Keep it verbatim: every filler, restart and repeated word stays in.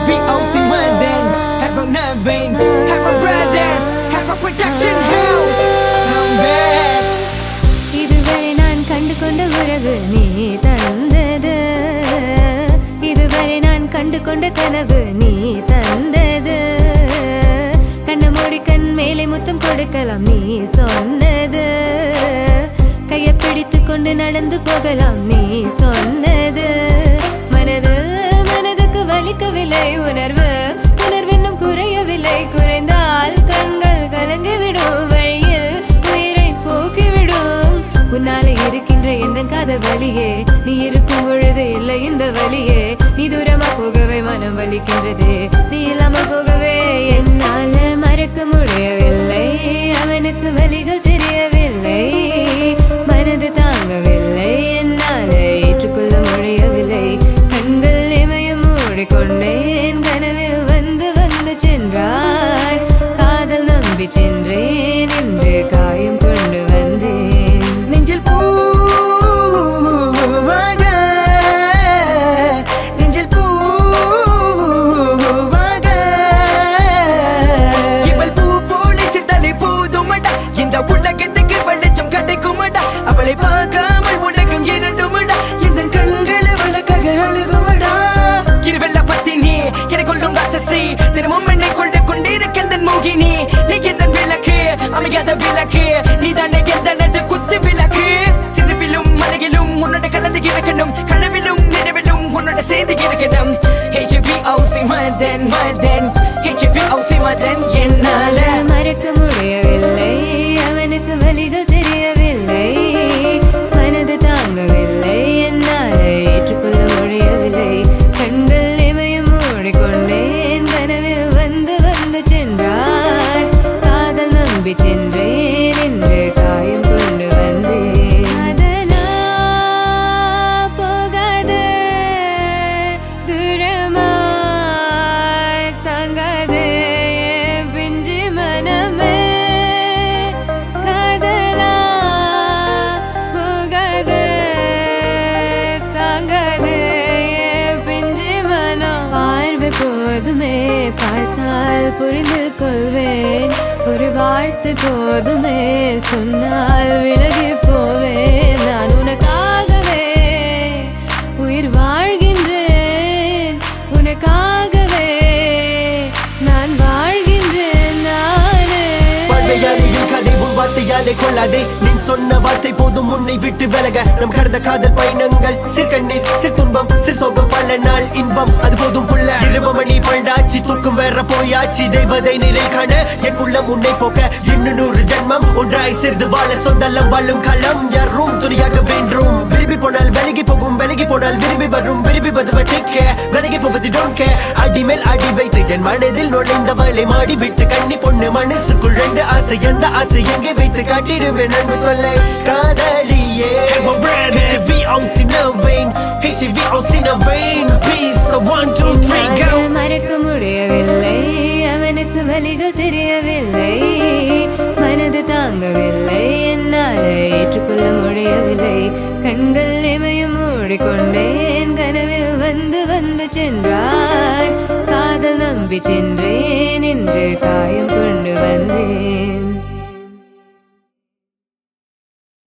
V O C London, have a Naveen, have a brothers, have a production house. Come back. இதுவரை நான் கண்டு கொண்ட உறவு நீ தந்தது, இதுவரை நான் கண்டு கொண்ட கனவு நீ தந்தது. கண்ண மூடி கண் மேலே முத்தம் கொடுக்கலாம் நீ சொன்னது, கையை பிடித்து கொண்டு நடந்து போகலாம் நீ சொன்னது. மனது மனதுக்கு வலிக்கவில்லை, உணர்வு உணர்வென்னும் குறையவில்லை. குறைந்தால் கண்கள் கலங்கிவிடும், வழியில் உயிரை போக்கிவிடும். உன்னாலே இருக்கின்ற எந்த காதல் வலியே, நீ இருக்கும் பொழுது இல்லை இந்த வலியே. நீ தூரமா போகவே மனம் வலிக்கின்றது, நீ இல்லாமல் போகவே என்னால மறக்க முடியவில்லை. அவனுக்கு வலிகள் தெரியவில்லை, மனது தாங்கவில்லை, என்னால ஏற்றுக்கொள்ள முடியவில்லை. கண்கள் இமயம் மூடிக்கொண்டேன், கனவில் வந்து வந்து சென்றாய். காதல் நம்பி சென்றேன், இன்று காயம் கொண்டு வந்தேன். நெஞ்சில் பூவாக, நெஞ்சில் பூவாக. இவள் பூ போல சிரித்தாலே போதுமடா, இந்த உலகத்துக்கு வெளிச்சம் கிடைக்குமடா. அவளை பார்க்காமல் உலகம் இரண்டுமடா, இந்த கண்களை வழக்காக அழுகுமடா. இருவெல்ல பத்தி நீ என்னை கொள்ளும் ராட்சசி, தினமும் என்னை கொண்டு கொண்டிருக்கின்ற மோகினி. நீ எந்த விளக்கு, அமையாத விளக்கு, நீ தானே எந்தனது குத்து விளக்கு. சிறுவிலும் மலையிலும் உன்னோட கலந்து இருக்கணும், கனவிலும் நினைவிலும் உன்னோட சேர்ந்து இருக்கணும். H V O C London, London, H V O C London. என்னால மறக்க முடியவில்லை, அவனுக்கு வலிகள் தெரியவில்லை, மனது தாங்கவில்லை, என்னால் ஏற்றுக்கொள்ள முடியவில்லை. கண்கள் இமயம் மூடிக்கொண்டேன், கனவில் வந்து வந்து சென்றாய். காதல் நம்பி சென்றேன், இன்று காயம் கொண்டு வந்தேன். அதனா போகாது, தூரமாய் தாங்காது என் பிஞ்சு மனமே. காதலா போகாது, தாங்காது என் பிஞ்சு மனம். பார்வை போதுமே, பார்த்தால் புரிந்து கொள்வேன். ஒரு வார்த்தை போதுமே, சொன்னால் விலகி போவேன். நான் உனக்காகவே உயிர் வாழ்கின்றேன், உனக்காகவே நான் வாழ்கின்றேன். நானே பழையாலையும் கதை உன் வார்த்தையாலே கொள்ளாதே, நீ சொன்ன வார்த்தை போதும் உன்னை விட்டு விலக. நம் கடந்த காதல் பயணங்கள் சிற்கண்ணீர் சிற்துன்பம் சிற்சோகம், பல நாள் இன்பம் அது போதும் புள்ள. இரவு மணி பண்டாச்சி, தூக்கம் வேற போயாச்சி. தெய்வதை நிறை காண என் உள்ளம் உன்னை போக்க, இன்னும் நூறு ஜென்மம் ஒன்றாய் சேர்ந்து வாழ. சொந்தலம் வாழும் களம் யாரும் துணியாக வேண்டும். விரும்பி போனால் விலகி போகும், விலகி போனால் விரும்பி வரும். விரும்பி பதுவ டேக் கேர், விலகி போவது டோன்ட் கேர். அடி மேல் அடி வைத்து என் மனதில் நுழைந்தவளை மாடி விட்டு கண்ணி பொண்ணு. மனசுக்குள் ரெண்டு ஆசை, எந்த ஆசை எங்கே வைத்து காட்டிடுவேன் அன்பு தொல்லை காதலியே. H V O C Naveen, H V O C Naveen, peace. So one two three go. மறக்க முடியவில்லை, அவனுக்கு வலிகள் தெரியவில்லை, மனது தாங்கவில்லை, என்னால் ஏற்றுக்கொள்ள முடியவில்லை. கண்கள் இமயம் மூடிக்கொண்டேன், கனவில் வந்து வந்து சென்றாய். காதல் நம்பி சென்றேன், இன்று காயம் கொண்டு வந்தேன்.